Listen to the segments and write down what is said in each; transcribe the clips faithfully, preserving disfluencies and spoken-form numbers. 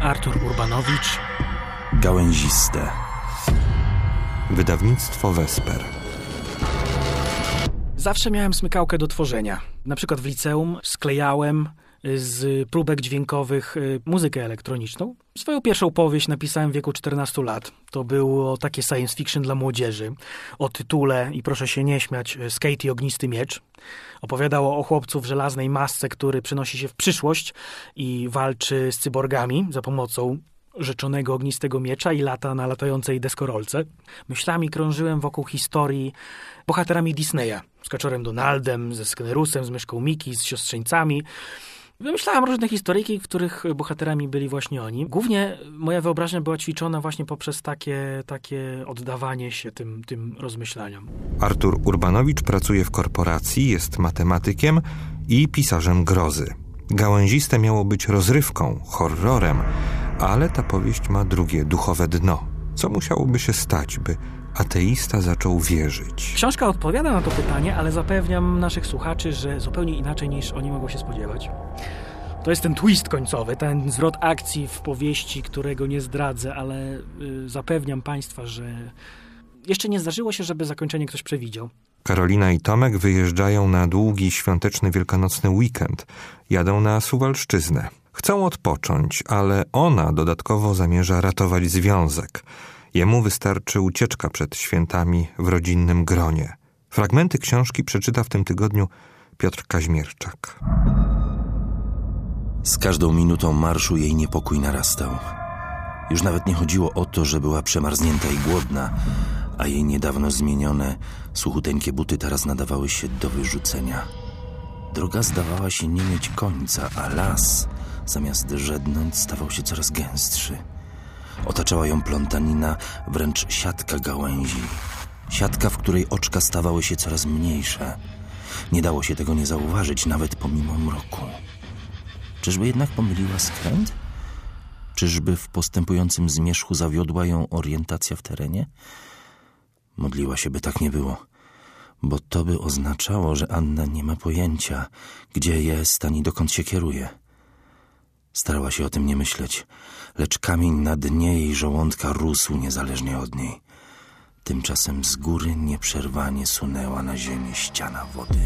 Artur Urbanowicz. Gałęziste. Wydawnictwo Vesper. Zawsze miałem smykałkę do tworzenia. Na przykład w liceum sklejałem z próbek dźwiękowych muzykę elektroniczną. Swoją pierwszą powieść napisałem w wieku czternastu lat. To było takie science fiction dla młodzieży. O tytule, i proszę się nie śmiać, Skate i ognisty miecz. Opowiadało o chłopcu w żelaznej masce, który przenosi się w przyszłość i walczy z cyborgami za pomocą rzeczonego ognistego miecza i lata na latającej deskorolce. Myślami krążyłem wokół historii bohaterami Disneya. Z Kaczorem Donaldem, ze Sknerusem, z myszką Miki, z siostrzeńcami. Wymyślałem różne historyjki, w których bohaterami byli właśnie oni. Głównie moja wyobraźnia była ćwiczona właśnie poprzez takie, takie oddawanie się tym, tym rozmyślaniom. Artur Urbanowicz pracuje w korporacji, jest matematykiem i pisarzem grozy. Gałęziste miało być rozrywką, horrorem, ale ta powieść ma drugie, duchowe dno. Co musiałoby się stać, by ateista zaczął wierzyć? Książka odpowiada na to pytanie, ale zapewniam naszych słuchaczy, że zupełnie inaczej niż oni mogą się spodziewać. To jest ten twist końcowy, ten zwrot akcji w powieści, którego nie zdradzę, ale y, zapewniam Państwa, że jeszcze nie zdarzyło się, żeby zakończenie ktoś przewidział. Karolina i Tomek wyjeżdżają na długi, świąteczny, wielkanocny weekend. Jadą na Suwalszczyznę. Chcą odpocząć, ale ona dodatkowo zamierza ratować związek. Jemu wystarczy ucieczka przed świętami w rodzinnym gronie. Fragmenty książki przeczyta w tym tygodniu Piotr Kaźmierczak. Z każdą minutą marszu jej niepokój narastał. Już nawet nie chodziło o to, że była przemarznięta i głodna, a jej niedawno zmienione, suchuteńkie buty teraz nadawały się do wyrzucenia. Droga zdawała się nie mieć końca, a las, zamiast żednąć, stawał się coraz gęstszy. Otaczała ją plątanina, wręcz siatka gałęzi. Siatka, w której oczka stawały się coraz mniejsze. Nie dało się tego nie zauważyć, nawet pomimo mroku. Czyżby jednak pomyliła skręt? Czyżby w postępującym zmierzchu zawiodła ją orientacja w terenie? Modliła się, by tak nie było, bo to by oznaczało, że Anna nie ma pojęcia, gdzie jest ani dokąd się kieruje. Starała się o tym nie myśleć, lecz kamień na dnie jej żołądka rósł niezależnie od niej. Tymczasem z góry nieprzerwanie sunęła na ziemię ściana wody.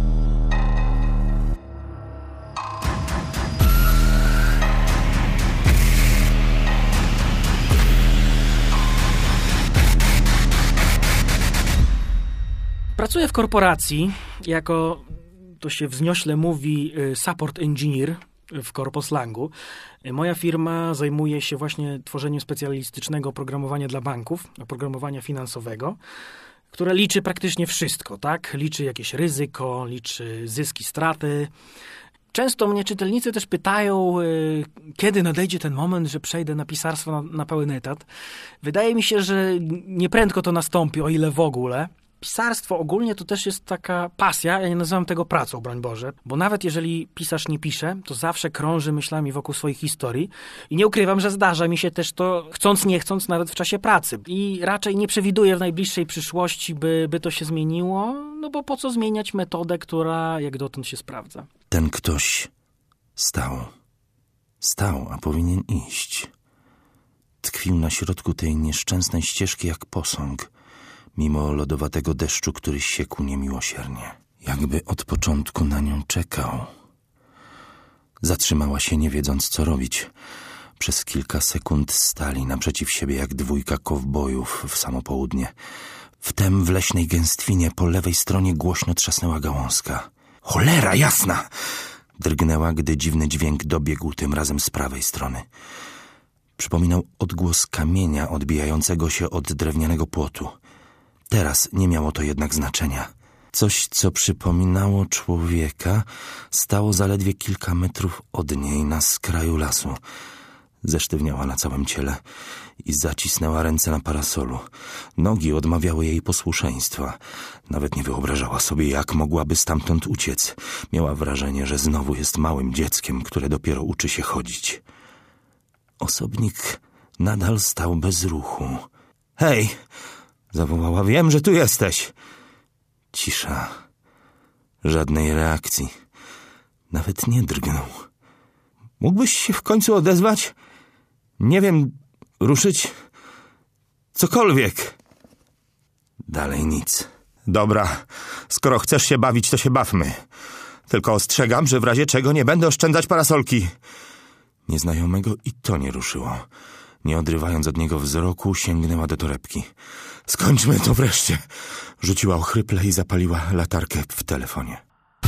Pracuję w korporacji jako, to się wzniośle mówi, support engineer w korposlangu. Moja firma zajmuje się właśnie tworzeniem specjalistycznego oprogramowania dla banków, oprogramowania finansowego, które liczy praktycznie wszystko, tak? Liczy jakieś ryzyko, liczy zyski, straty. Często mnie czytelnicy też pytają, kiedy nadejdzie ten moment, że przejdę na pisarstwo na, na pełen etat. Wydaje mi się, że nieprędko to nastąpi, o ile w ogóle. Pisarstwo ogólnie to też jest taka pasja, ja nie nazywam tego pracą, broń Boże, bo nawet jeżeli pisarz nie pisze, to zawsze krąży myślami wokół swoich historii i nie ukrywam, że zdarza mi się też to, chcąc nie chcąc, nawet w czasie pracy. I raczej nie przewiduję w najbliższej przyszłości, by, by to się zmieniło, no bo po co zmieniać metodę, która jak dotąd się sprawdza. Ten ktoś stał. Stał, a powinien iść. Tkwił na środku tej nieszczęsnej ścieżki jak posąg, mimo lodowatego deszczu, który siekł niemiłosiernie. Jakby od początku na nią czekał. Zatrzymała się, nie wiedząc, co robić. Przez kilka sekund stali naprzeciw siebie jak dwójka kowbojów w samo południe. Wtem w leśnej gęstwinie po lewej stronie głośno trzasnęła gałązka. Cholera jasna! Drgnęła, gdy dziwny dźwięk dobiegł tym razem z prawej strony. Przypominał odgłos kamienia odbijającego się od drewnianego płotu. Teraz nie miało to jednak znaczenia. Coś, co przypominało człowieka, stało zaledwie kilka metrów od niej na skraju lasu. Zesztywniała na całym ciele i zacisnęła ręce na parasolu. Nogi odmawiały jej posłuszeństwa. Nawet nie wyobrażała sobie, jak mogłaby stamtąd uciec. Miała wrażenie, że znowu jest małym dzieckiem, które dopiero uczy się chodzić. Osobnik nadal stał bez ruchu. Hej! Zawołała, wiem, że tu jesteś. Cisza. Żadnej reakcji. Nawet nie drgnął. Mógłbyś się w końcu odezwać? Nie wiem, ruszyć? Cokolwiek. Dalej nic. Dobra, skoro chcesz się bawić, to się bawmy. Tylko ostrzegam, że w razie czego nie będę oszczędzać parasolki. Nieznajomego i to nie ruszyło. Nie odrywając od niego wzroku, sięgnęła do torebki. Skończmy to wreszcie. Rzuciła ochryple i zapaliła latarkę w telefonie.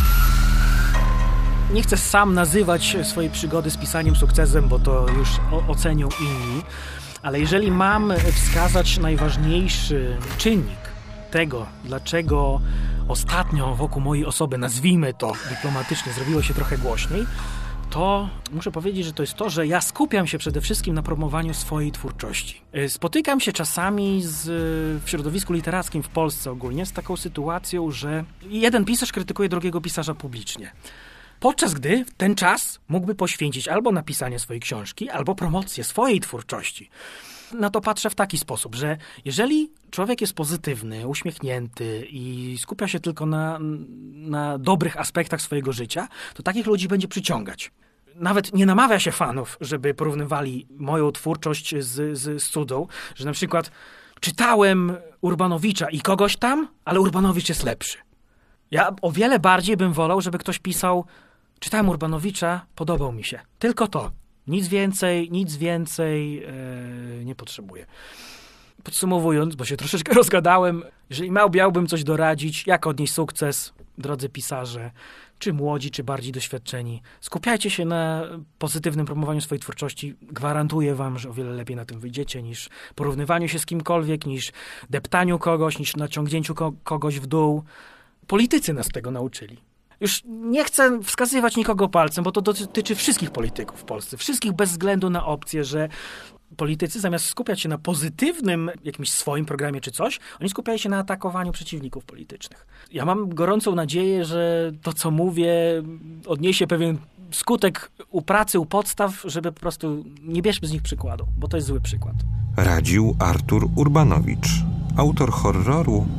Nie chcę sam nazywać swojej przygody z pisaniem sukcesem, bo to już o- ocenią inni. Ale jeżeli mam wskazać najważniejszy czynnik tego, dlaczego ostatnio wokół mojej osoby, nazwijmy to dyplomatycznie, zrobiło się trochę głośniej, to muszę powiedzieć, że to jest to, że ja skupiam się przede wszystkim na promowaniu swojej twórczości. Spotykam się czasami z, w środowisku literackim w Polsce ogólnie z taką sytuacją, że jeden pisarz krytykuje drugiego pisarza publicznie. Podczas gdy ten czas mógłby poświęcić albo na pisanie swojej książki, albo promocję swojej twórczości. Na to patrzę w taki sposób, że jeżeli człowiek jest pozytywny, uśmiechnięty i skupia się tylko na, na dobrych aspektach swojego życia, to takich ludzi będzie przyciągać. Nawet nie namawia się fanów, żeby porównywali moją twórczość z, z, z cudą, że na przykład czytałem Urbanowicza i kogoś tam, ale Urbanowicz jest lepszy. Ja o wiele bardziej bym wolał, żeby ktoś pisał: czytałem Urbanowicza, podobał mi się. Tylko to. Nic więcej, nic więcej yy, nie potrzebuję. Podsumowując, bo się troszeczkę rozgadałem, jeżeli miałbym coś doradzić, jak odnieść sukces, drodzy pisarze, czy młodzi, czy bardziej doświadczeni, skupiajcie się na pozytywnym promowaniu swojej twórczości. Gwarantuję wam, że o wiele lepiej na tym wyjdziecie, niż porównywaniu się z kimkolwiek, niż deptaniu kogoś, niż naciągnięciu ko- kogoś w dół. Politycy nas tego nauczyli. Już nie chcę wskazywać nikogo palcem, bo to dotyczy wszystkich polityków w Polsce. Wszystkich bez względu na opcję, że politycy zamiast skupiać się na pozytywnym jakimś swoim programie czy coś, oni skupiają się na atakowaniu przeciwników politycznych. Ja mam gorącą nadzieję, że to, co mówię, odniesie pewien skutek u pracy, u podstaw, żeby po prostu nie bierzmy z nich przykładu, bo to jest zły przykład. Radził Artur Urbanowicz, autor horroru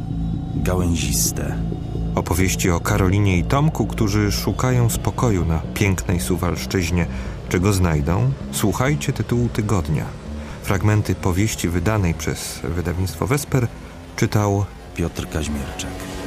Gałęziste. Opowieści o Karolinie i Tomku, którzy szukają spokoju na pięknej Suwalszczyźnie. Czego znajdą? Słuchajcie tytułu tygodnia. Fragmenty powieści wydanej przez wydawnictwo Wesper czytał Piotr Kaźmierczak.